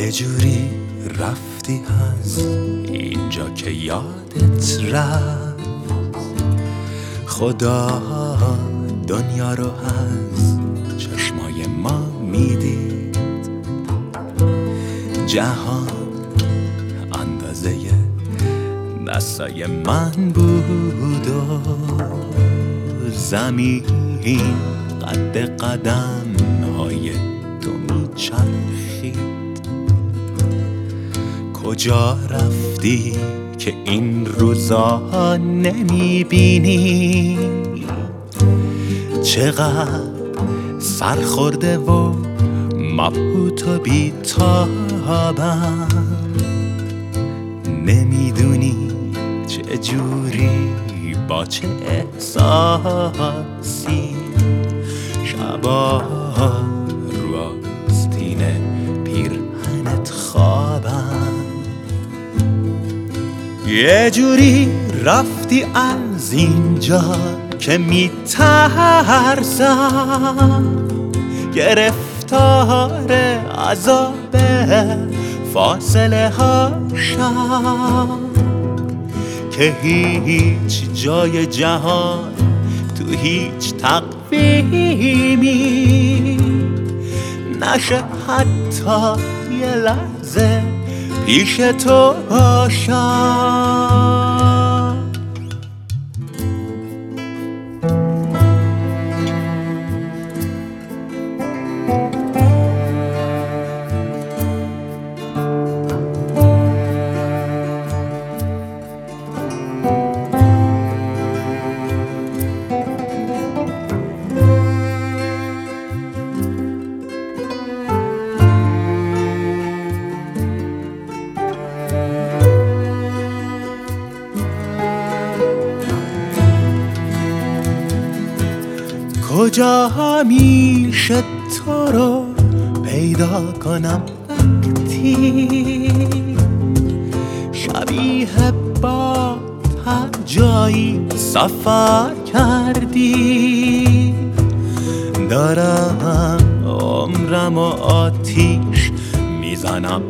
یه جوری رفتی از اینجا که یادت رفت، خدا دنیا رو از چشمای ما میدید، جهان اندازه دستای من بود و زمین قد قدم های تو میچرخید. کجا رفتی که این روزا نمیبینی؟ چقدر سرخورده و مبهوت و بی‌تابم، نمیدونی چه جوری با چه احساسی شبا رو آستین پیرهنت خوابم. یه جوری رفتی از اینجا که میترسم گرفتار عذاب فاصله هاشم، که هیچ جای جهان تو هیچ تقویمی نشه حتی یه لحظه پیش تو باشم. کجا همیشه تو رو پیدا کنم وقتی شبیه با هر جایی سفر کردی؟ دارم عمرم و آتیش میزنم،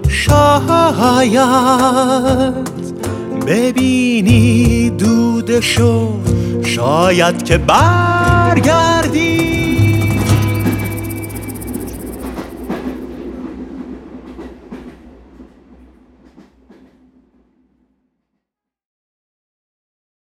شاید ببینی دودشو، شاید که برگردی.